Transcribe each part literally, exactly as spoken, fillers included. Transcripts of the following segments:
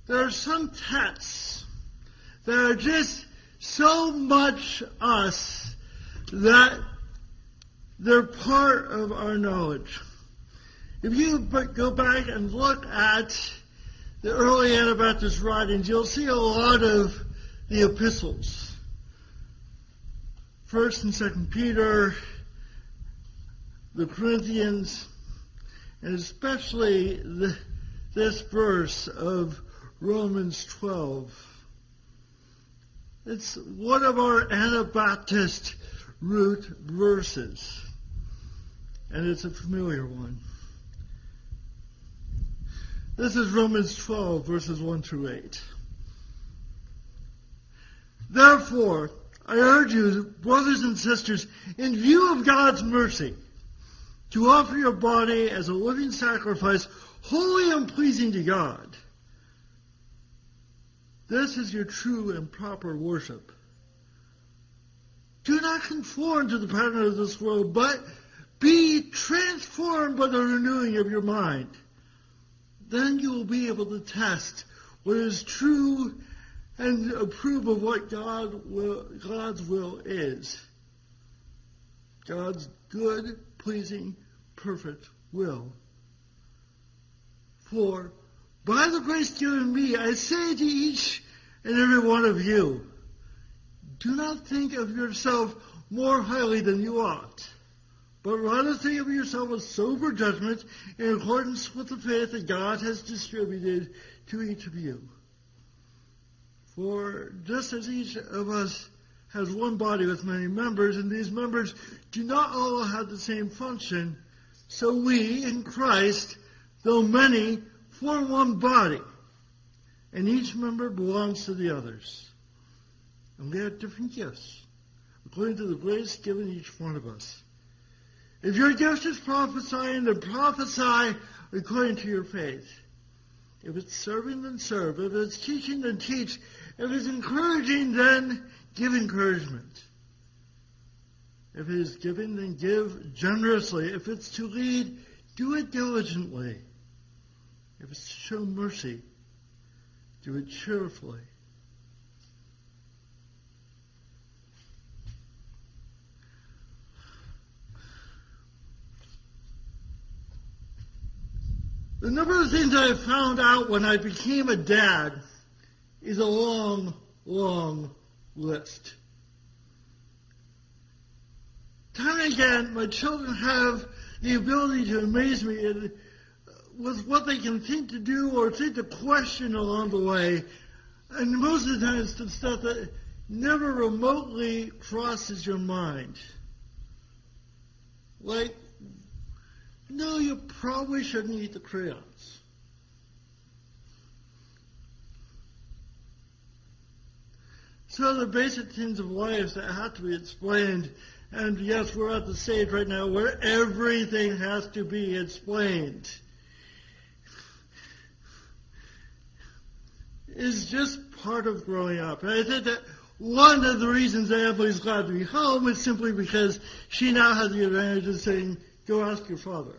there are some texts that are just so much us that they're part of our knowledge. If you go back and look at the early Anabaptist writings, you'll see a lot of the epistles. First and Second Peter, the Corinthians, and especially the, this verse of Romans twelve. It's one of our Anabaptist root verses, and it's a familiar one. This is Romans twelve, verses one through eight. Therefore, I urge you, brothers and sisters, in view of God's mercy, to offer your body as a living sacrifice, holy and pleasing to God. This is your true and proper worship. Do not conform to the pattern of this world, but be transformed by the renewing of your mind. Then you will be able to test what is true and approve of what God will, God's will is. God's good, pleasing, perfect will. For by the grace given me, I say to each and every one of you, do not think of yourself more highly than you ought, but rather think of yourself with sober judgment in accordance with the faith that God has distributed to each of you. For just as each of us has one body with many members, and these members do not all have the same function, so we, in Christ, though many, form one body, and each member belongs to the others. And we have different gifts, according to the grace given each one of us. If your gift is prophesying, then prophesy according to your faith. If it's serving, then serve. If it's teaching, then teach. If it's encouraging, then give encouragement. If it is giving, then give generously. If it's to lead, do it diligently. If it's to show mercy, do it cheerfully. The number of things I found out when I became a dad is a long, long list. Time and again, my children have the ability to amaze me in, with what they can think to do or think to question along the way. And most of the time it's the stuff that never remotely crosses your mind. Like, no, you probably shouldn't eat the crayons. So the basic things of life that have to be explained, and yes, we're at the stage right now where everything has to be explained, is just part of growing up. And I think that one of the reasons that Emily's glad to be home is simply because she now has the advantage of saying, go ask your father.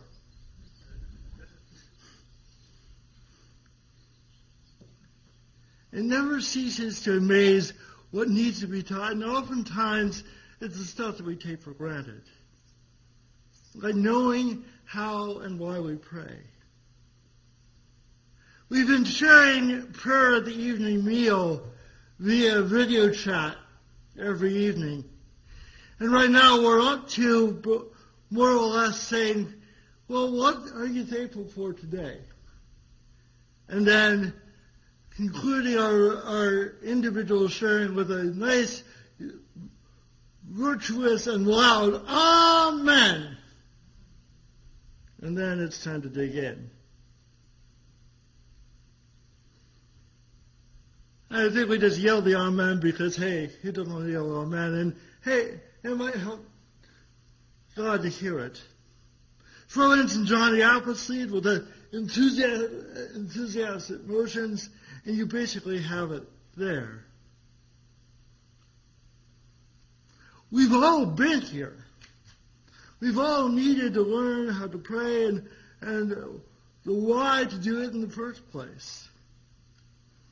It never ceases to amaze what needs to be taught, and oftentimes it's the stuff that we take for granted. Like knowing how and why we pray. We've been sharing prayer at the evening meal via video chat every evening. And right now we're up to more or less saying, well, what are you thankful for today? And then concluding our, our individual sharing with a nice, virtuous, and loud Amen. And then it's time to dig in. I think we just yell the Amen because, hey, you don't want to yell Amen. And, hey, it might help God to hear it. For instance, John the Appleseed with the enthusiastic, enthusiastic motions, and you basically have it there. We've all been here. We've all needed to learn how to pray and, and the why to do it in the first place.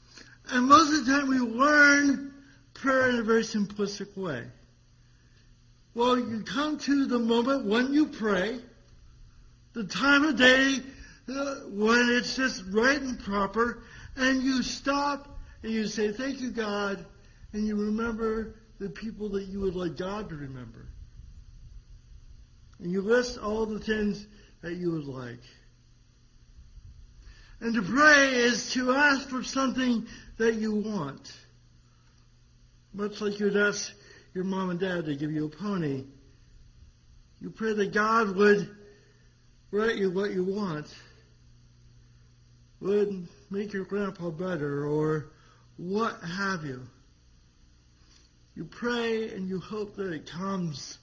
And most of the time we learn prayer in a very simplistic way. Well, you come to the moment when you pray, the time of day uh, when it's just right and proper, and you stop and you say, thank you, God, and you remember the people that you would like God to remember. And you list all the things that you would like. And to pray is to ask for something that you want. Much like you'd ask your mom and dad to give you a pony. You pray that God would grant you what you want. Would make your grandpa better, or what have you. You pray and you hope that it comes.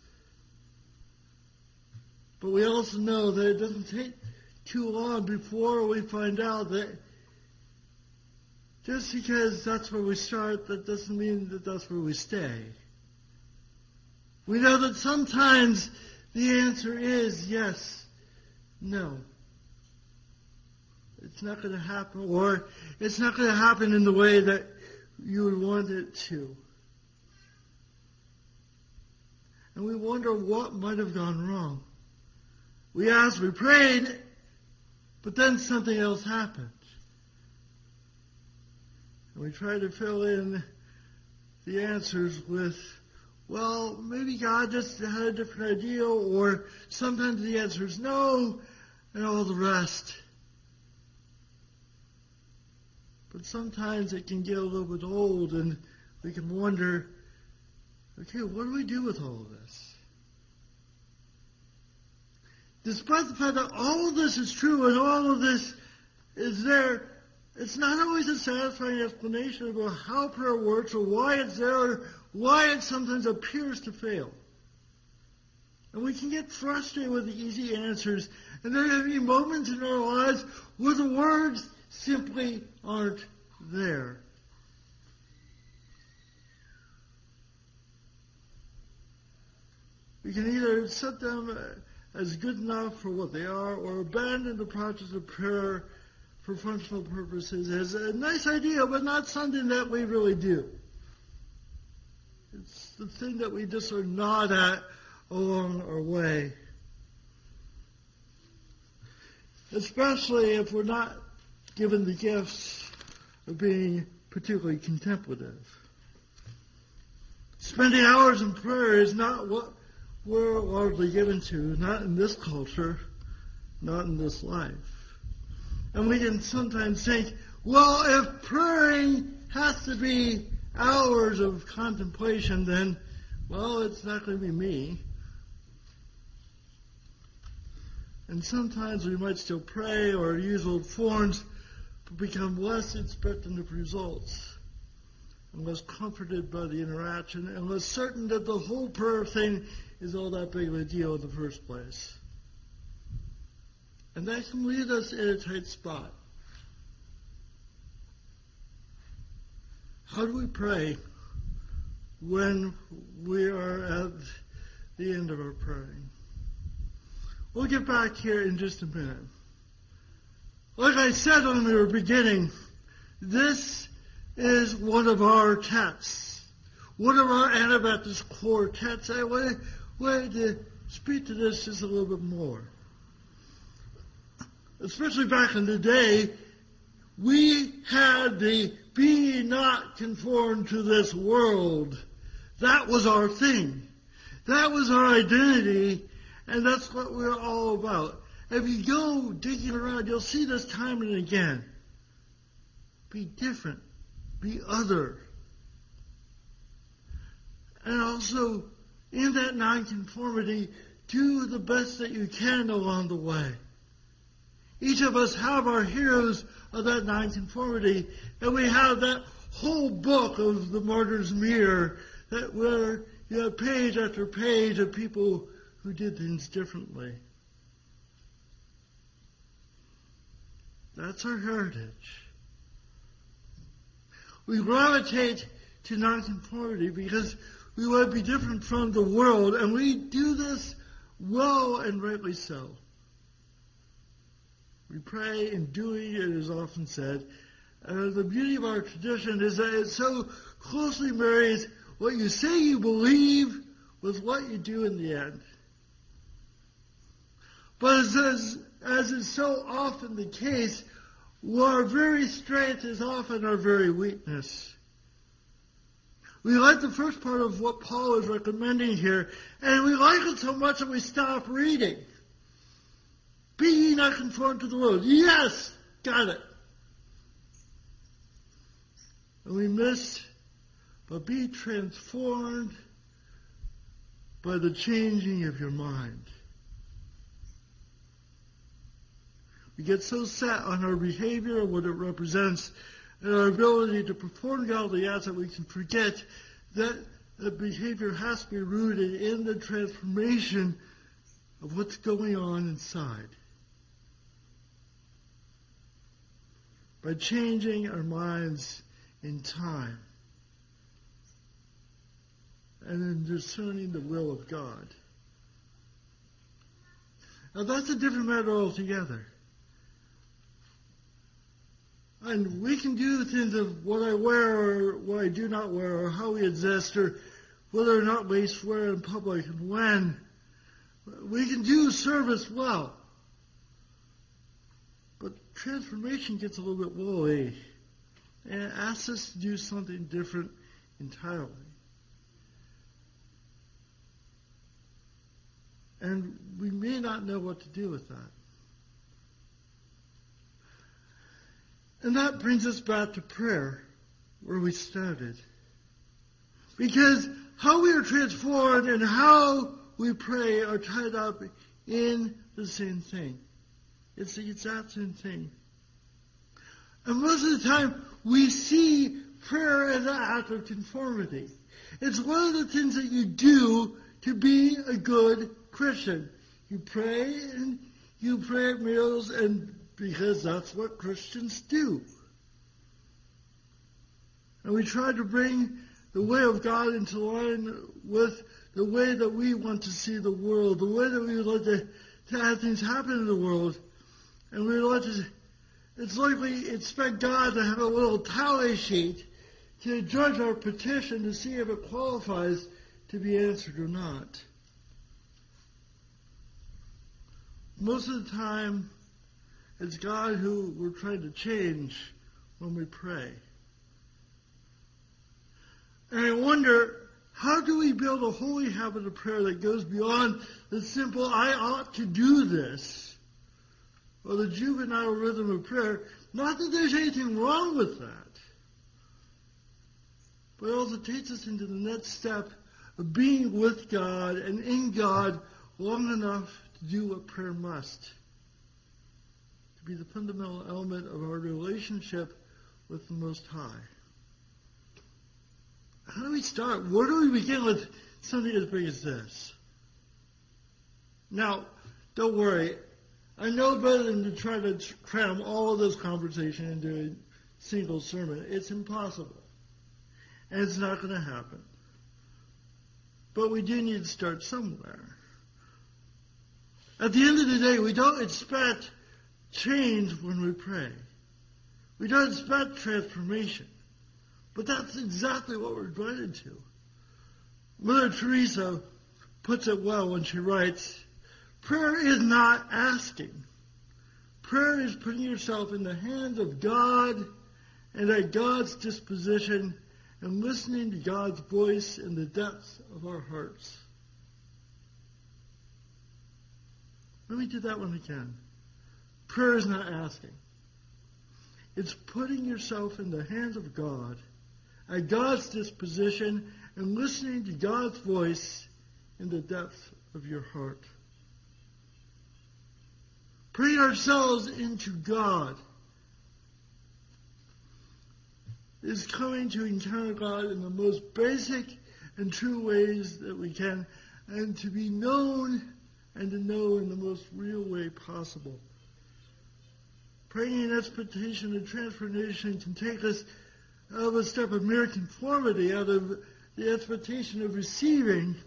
But we also know that it doesn't take too long before we find out that just because that's where we start, that doesn't mean that that's where we stay. We know that sometimes the answer is yes, no. It's not going to happen, or it's not going to happen in the way that you would want it to. And we wonder what might have gone wrong. We asked, we prayed, but then something else happened. And we try to fill in the answers with, well, maybe God just had a different idea, or sometimes the answer is no, and all the rest. But sometimes it can get a little bit old, and we can wonder, okay, what do we do with all of this? Despite the fact that all of this is true and all of this is there, it's not always a satisfying explanation about how prayer works or why it's there or why it sometimes appears to fail. And we can get frustrated with the easy answers, and there can be moments in our lives where the words simply aren't there. We can either set them as good enough for what they are, or abandon the practice of prayer for functional purposes as a nice idea, but not something that we really do. It's the thing that we just are not at along our way. Especially if we're not given the gifts of being particularly contemplative. Spending hours in prayer is not what we're largely given to, not in this culture, not in this life. And we can sometimes think, well, if praying has to be hours of contemplation, then, well, it's not going to be me. And sometimes we might still pray or use old forms, but become less expectant of results, and less comforted by the interaction, and less certain that the whole prayer thing is all that big of a deal in the first place. And that can leave us in a tight spot. How do we pray when we are at the end of our praying? We'll get back here in just a minute. Like I said when we were beginning, this is one of our texts, one of our Anabaptist core texts. I wanted, wanted to speak to this just a little bit more. Especially back in the day, we had the be not conformed to this world. That was our thing. That was our identity, and that's what we're all about. If you go digging around, you'll see this time and again. Be different. Be other. And also, in that nonconformity, do the best that you can along the way. Each of us have our heroes of that nonconformity, and we have that whole book of the Martyr's Mirror, that where you have page after page of people who did things differently. That's our heritage. We gravitate to nonconformity because we want to be different from the world, and we do this well and rightly so. We pray in doing, it is often said, Uh, the beauty of our tradition is that it so closely marries what you say you believe with what you do in the end. But as, as is so often the case, our very strength is often our very weakness. We like the first part of what Paul is recommending here, and we like it so much that we stop reading. Be ye not conformed to the world. Yes, got it. And we miss, but be transformed by the changing of your mind. We get so set on our behavior and what it represents and our ability to perform godly acts that we can forget that the behavior has to be rooted in the transformation of what's going on inside. By changing our minds in time and in discerning the will of God. Now that's a different matter altogether. And we can do things of what I wear or what I do not wear or how we exist or whether or not we swear in public and when. We can do service well. But transformation gets a little bit woolly and it asks us to do something different entirely. And we may not know what to do with that. And that brings us back to prayer, where we started. Because how we are transformed and how we pray are tied up in the same thing. It's the exact same thing. And most of the time, we see prayer as an act of conformity. It's one of the things that you do to be a good Christian. You pray and you pray at meals and because that's what Christians do. And we try to bring the way of God into line with the way that we want to see the world, the way that we would like to, to have things happen in the world. And we would like to, it's like we expect God to have a little tally sheet to judge our petition to see if it qualifies to be answered or not. Most of the time, it's God who we're trying to change when we pray. And I wonder, how do we build a holy habit of prayer that goes beyond the simple, I ought to do this, or the juvenile rhythm of prayer? Not that there's anything wrong with that, but it also takes us into the next step of being with God and in God long enough to do what prayer must. Be the fundamental element of our relationship with the Most High. How do we start? Where do we begin with something as big as this? Now, don't worry. I know better than to try to cram all of this conversation into a single sermon. It's impossible. And it's not going to happen. But we do need to start somewhere. At the end of the day, we don't expect change when we pray. We don't expect transformation. But that's exactly what we're invited to. Mother Teresa puts it well when she writes, prayer is not asking. Prayer is putting yourself in the hands of God and at God's disposition and listening to God's voice in the depths of our hearts. Let me do that one again. Prayer is not asking. It's putting yourself in the hands of God, at God's disposition, and listening to God's voice in the depths of your heart. Praying ourselves into God is coming to encounter God in the most basic and true ways that we can, and to be known and to know in the most real way possible. Praying in expectation of transformation can take us out of a step of mere conformity, out of the expectation of receiving,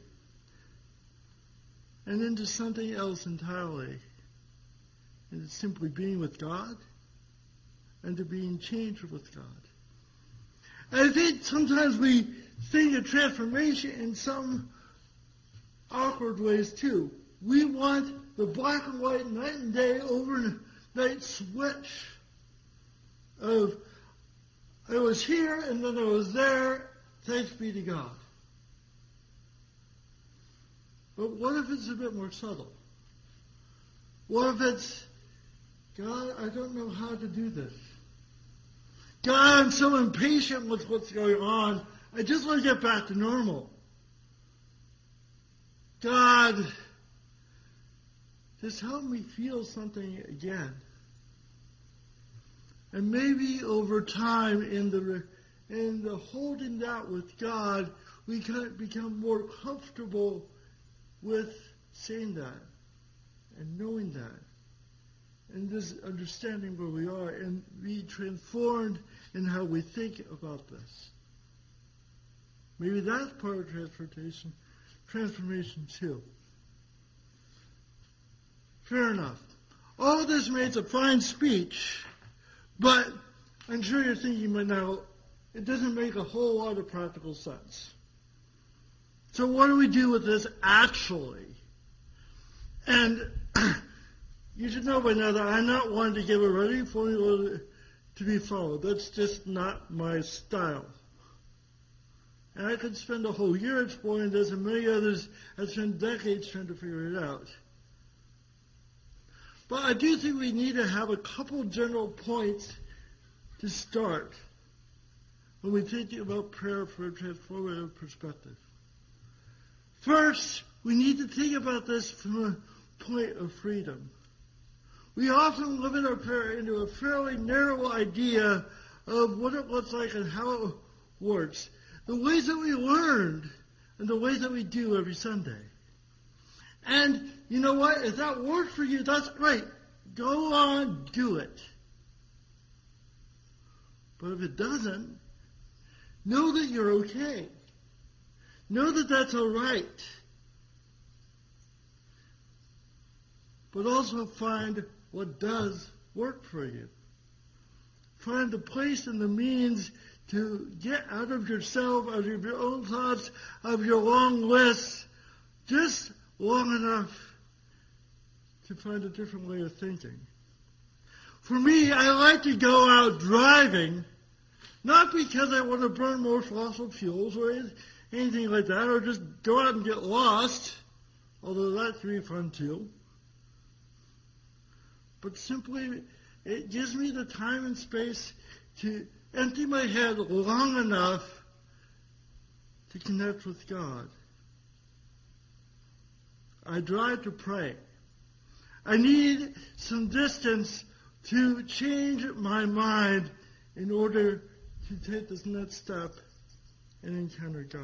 and into something else entirely. And it's simply being with God and to being changed with God. And I think sometimes we think of transformation in some awkward ways too. We want the black and white, night and day, overnight switch of I was here and then I was there, thanks be to God. But what if it's a bit more subtle? What if it's, God, I don't know how to do this. God, I'm so impatient with what's going on. I just want to get back to normal. God, just help me feel something again. And maybe over time, in the in the holding that with God, we can become more comfortable with saying that and knowing that and just understanding where we are and be transformed in how we think about this. Maybe that's part of transportation, transformation too. Fair enough. All of this makes a fine speech, but I'm sure you're thinking by now, it doesn't make a whole lot of practical sense. So what do we do with this actually? And you should know by now that I'm not one to give a ready formula to be followed. That's just not my style. And I could spend a whole year exploring this, and many others have spent decades trying to figure it out. But I do think we need to have a couple general points to start when we're thinking about prayer from a transformative perspective. First, we need to think about this from a point of freedom. We often limit our prayer into a fairly narrow idea of what it looks like and how it works. The ways that we learned and the ways that we do every Sunday. And you know what? If that works for you, that's great. Go on, do it. But if it doesn't, know that you're okay. Know that that's all right. But also find what does work for you. Find the place and the means to get out of yourself, out of your own thoughts, of your long lists, just long enough to find a different way of thinking. For me, I like to go out driving, not because I want to burn more fossil fuels or anything like that, or just go out and get lost, although that can be fun too. But simply, it gives me the time and space to empty my head long enough to connect with God. I drive to pray. I need some distance to change my mind in order to take this next step and encounter God.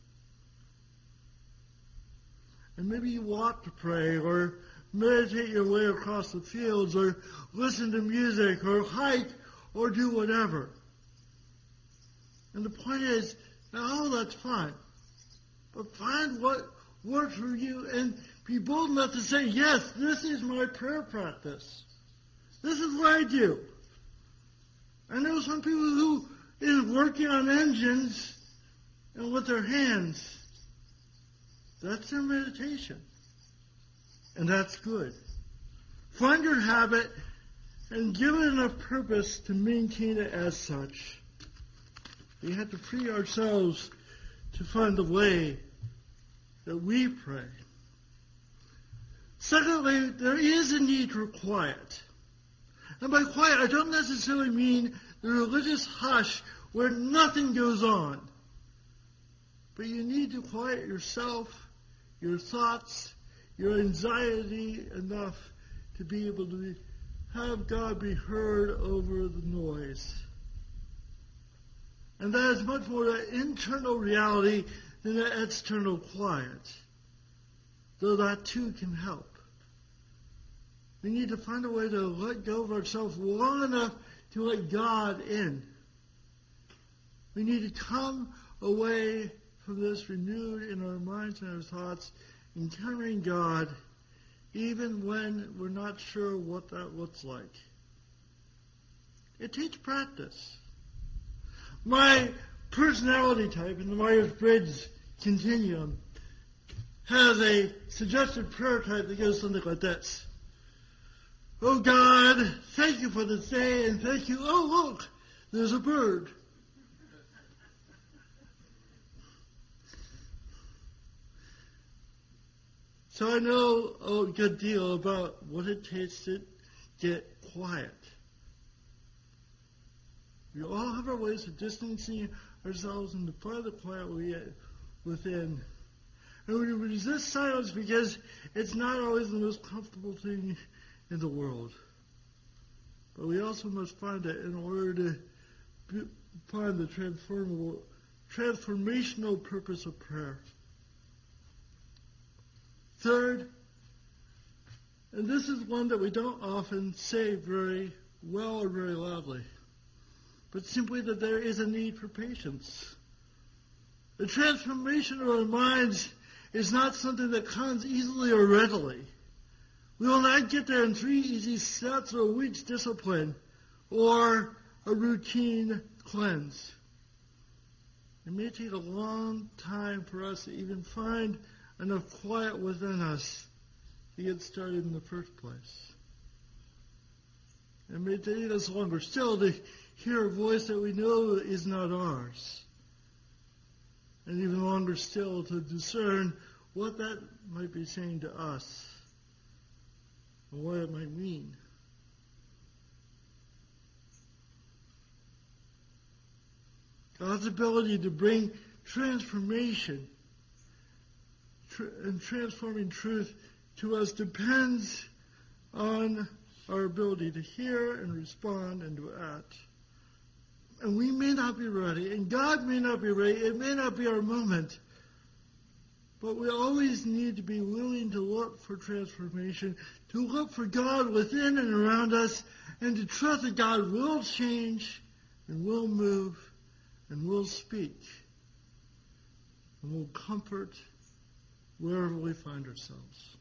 And maybe you walk to pray, or meditate your way across the fields, or listen to music, or hike, or do whatever. And the point is, now all that's fine. But find what works for you and be bold enough to say, yes, this is my prayer practice. This is what I do. I know some people who is working on engines and with their hands. That's their meditation. And that's good. Find your habit and give it enough purpose to maintain it as such. We have to free ourselves to find the way that we pray. Secondly, there is a need for quiet. And by quiet, I don't necessarily mean the religious hush where nothing goes on. But you need to quiet yourself, your thoughts, your anxiety enough to be able to have God be heard over the noise. And that is much more an internal reality than an external quiet, though that too can help. We need to find a way to let go of ourselves long enough to let God in. We need to come away from this renewed in our minds and our thoughts, encountering God, even when we're not sure what that looks like. It takes practice. My personality type in the Myers-Briggs Continuum has a suggested prayer type that goes something like this. Oh God, thank you for this day, and thank you, oh look, there's a bird. So I know a good deal about what it takes to get quiet. We all have our ways of distancing ourselves and to find the quiet within. And we resist silence because it's not always the most comfortable thing in the world. But we also must find it in order to be, find the transformable, transformational purpose of prayer. Third, and this is one that we don't often say very well or very loudly, but simply that there is a need for patience. The transformation of our minds is not something that comes easily or readily. We will not get there in three easy steps or a week's discipline or a routine cleanse. It may take a long time for us to even find enough quiet within us to get started in the first place. It may take us longer still to hear a voice that we know is not ours. And even longer still to discern what that might be saying to us and what it might mean. God's ability to bring transformation and transforming truth to us depends on our ability to hear and respond and to act. And we may not be ready, and God may not be ready. It may not be our moment. But we always need to be willing to look for transformation, to look for God within and around us, and to trust that God will change and will move and will speak and will comfort wherever we find ourselves.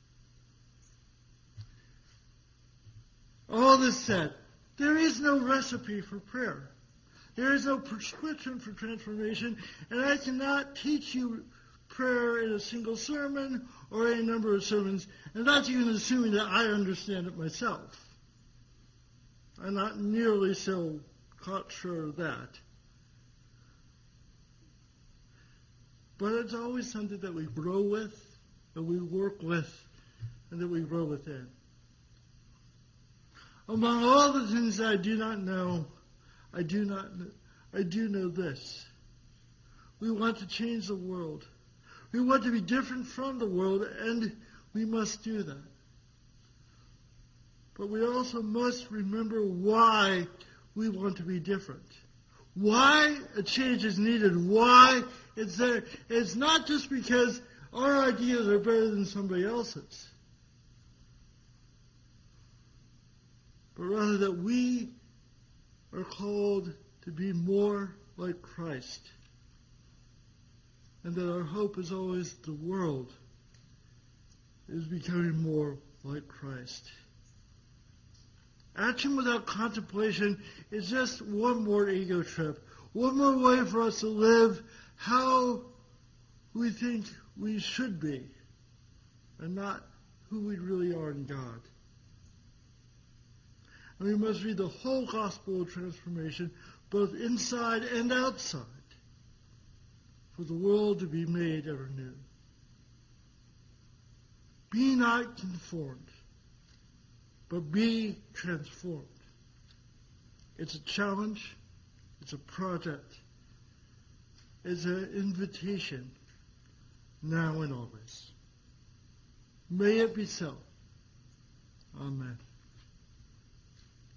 All this said, there is no recipe for prayer. There is no prescription for transformation, and I cannot teach you prayer in a single sermon or in a number of sermons, and that's even assuming that I understand it myself. I'm not nearly so sure of that. But it's always something that we grow with, that we work with, and that we grow within. Among all the things that I do not know, I do not. I do know this. We want to change the world. We want to be different from the world, and we must do that. But we also must remember why we want to be different. Why a change is needed. Why it's there. It's not just because our ideas are better than somebody else's, but rather that we are called to be more like Christ. And that our hope is always the world is becoming more like Christ. Action without contemplation is just one more ego trip. One more way for us to live how we think we should be and not who we really are in God. And we must read the whole gospel of transformation, both inside and outside, for the world to be made ever new. Be not conformed, but be transformed. It's a challenge. It's a project. It's an invitation, now and always. May it be so. Amen.